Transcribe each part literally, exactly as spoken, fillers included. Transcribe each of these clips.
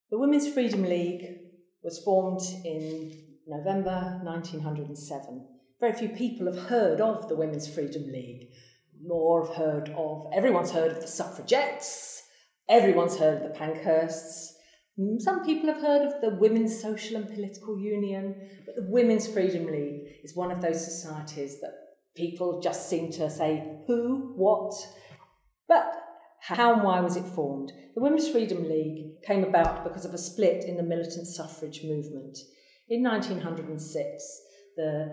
The Women's Freedom League was formed in November nineteen oh seven. Very few people have heard of the Women's Freedom League. More have heard of, everyone's heard of the suffragettes, everyone's heard of the Pankhursts. Some people have heard of the Women's Social and Political Union, but the Women's Freedom League is one of those societies that people just seem to say, who, what? But how and why was it formed? The Women's Freedom League came about because of a split in the militant suffrage movement. In nineteen oh six, the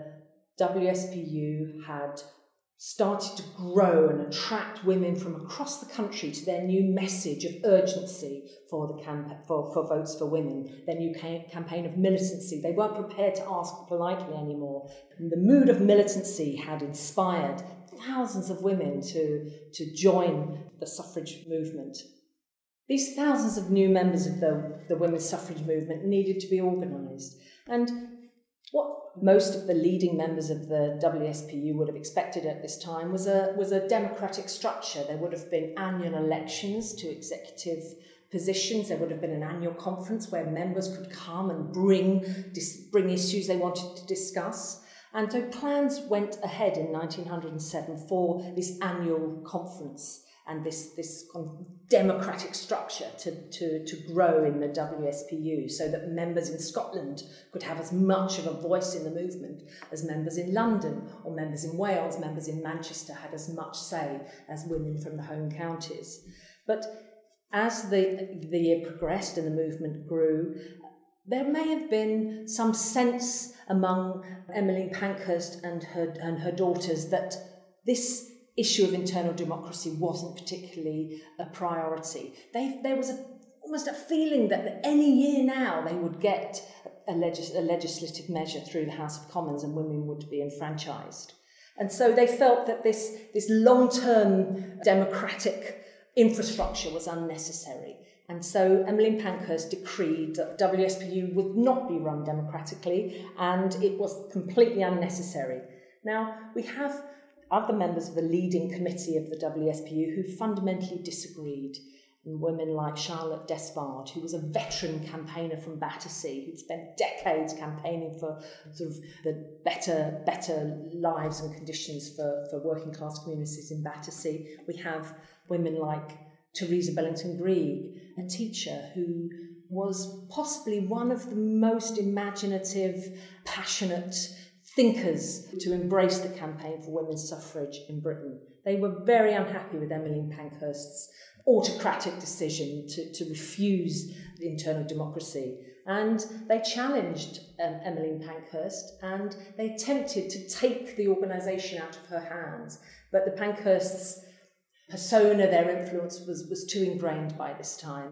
W S P U had started to grow and attract women from across the country to their new message of urgency for the camp- for, for votes for women, their new ca- campaign of militancy. They weren't prepared to ask politely anymore. And the mood of militancy had inspired thousands of women to, to join the suffrage movement. These thousands of new members of the, the women's suffrage movement needed to be organised. And what most of the leading members of the W S P U would have expected at this time was a was a democratic structure. There would have been annual elections to executive positions. There would have been an annual conference where members could come and bring dis, bring issues they wanted to discuss. And so plans went ahead in nineteen oh seven for this annual conference and this, this kind of democratic structure to, to, to grow in the W S P U so that members in Scotland could have as much of a voice in the movement as members in London or members in Wales, members in Manchester had as much say as women from the home counties. But as the, the year progressed and the movement grew, there may have been some sense among Emmeline Pankhurst and her, and her daughters that this issue of internal democracy wasn't particularly a priority. They, there was a, almost a feeling that any year now they would get a, legis, a legislative measure through the House of Commons and women would be enfranchised. And so they felt that this, this long-term democratic infrastructure was unnecessary. And so Emmeline Pankhurst decreed that W S P U would not be run democratically and it was completely unnecessary. Now, we have other members of the leading committee of the W S P U who fundamentally disagreed. And women like Charlotte Despard, who was a veteran campaigner from Battersea, who'd spent decades campaigning for sort of the better, better lives and conditions for, for working class communities in Battersea. We have women like Teresa Bellington-Greig, a teacher who was possibly one of the most imaginative, passionate thinkers to embrace the campaign for women's suffrage in Britain. They were very unhappy with Emmeline Pankhurst's autocratic decision to, to refuse internal democracy. And they challenged um, Emmeline Pankhurst and they attempted to take the organisation out of her hands. But the Pankhursts' persona, their influence was, was too ingrained by this time.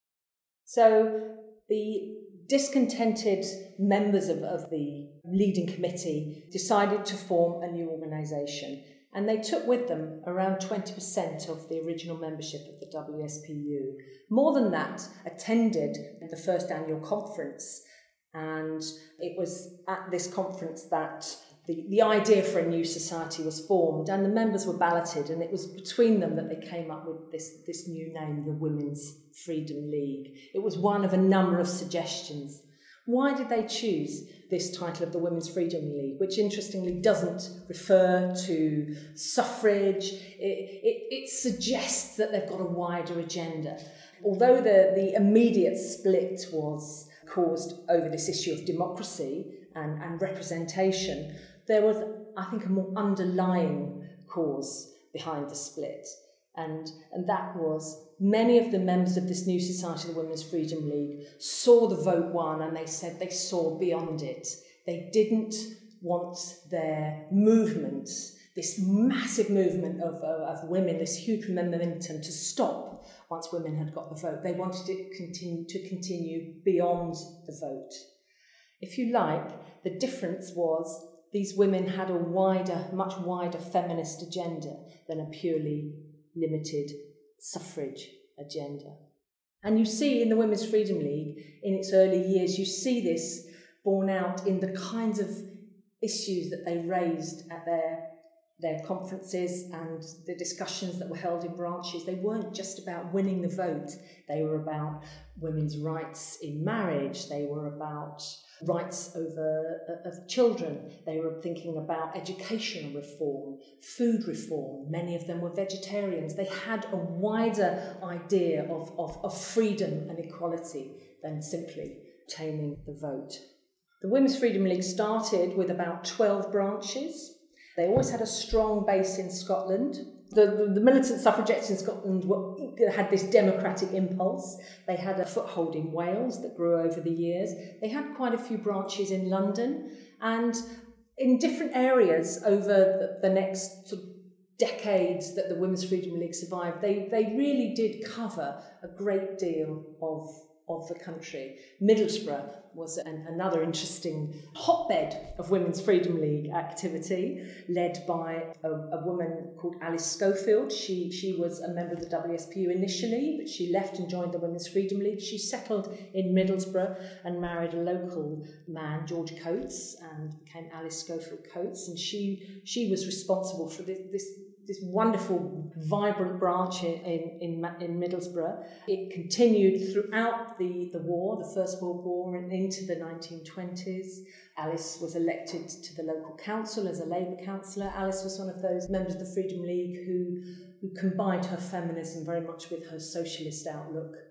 So the discontented members of, of the leading committee decided to form a new organisation, and they took with them around twenty percent of the original membership of the W S P U. More than that attended the first annual conference, and it was at this conference that the, the idea for a new society was formed, and the members were balloted, and it was between them that they came up with this, this new name, the Women's Freedom League. It was one of a number of suggestions. Why did they choose this title of the Women's Freedom League, which interestingly doesn't refer to suffrage? It, it, it suggests that they've got a wider agenda. Although the, the immediate split was caused over this issue of democracy and, and representation, there was, I think, a more underlying cause behind the split. And, and that was many of the members of this new society, the Women's Freedom League, saw the vote won and they said they saw beyond it. They didn't want their movement, this massive movement of, of, of women, this huge momentum to stop once women had got the vote. They wanted it continue, to continue beyond the vote. If you like, the difference was these women had a wider, much wider feminist agenda than a purely limited suffrage agenda. And you see in the Women's Freedom League, in its early years, you see this borne out in the kinds of issues that they raised at their their conferences and the discussions that were held in branches, they weren't just about winning the vote. They were about women's rights in marriage. They were about rights over uh, of children. They were thinking about educational reform, food reform. Many of them were vegetarians. They had a wider idea of, of, of freedom and equality than simply obtaining the vote. The Women's Freedom League started with about twelve branches. They always had a strong base in Scotland. The, the, the militant suffragettes in Scotland were, had this democratic impulse. They had a foothold in Wales that grew over the years. They had quite a few branches in London, and in different areas over the, the next sort of decades that the Women's Freedom League survived, they, they really did cover a great deal of of the country. Middlesbrough was an, another interesting hotbed of Women's Freedom League activity, led by a, a woman called Alice Schofield. She, she was a member of the W S P U initially, but she left and joined the Women's Freedom League. She settled in Middlesbrough and married a local man, George Coates, and became Alice Schofield Coates. And she, she was responsible for this, this this wonderful, vibrant branch in, in, in Middlesbrough. It continued throughout the, the war, the First World War, and into the nineteen twenties. Alice was elected to the local council as a Labour councillor. Alice was one of those members of the Freedom League who, who combined her feminism very much with her socialist outlook.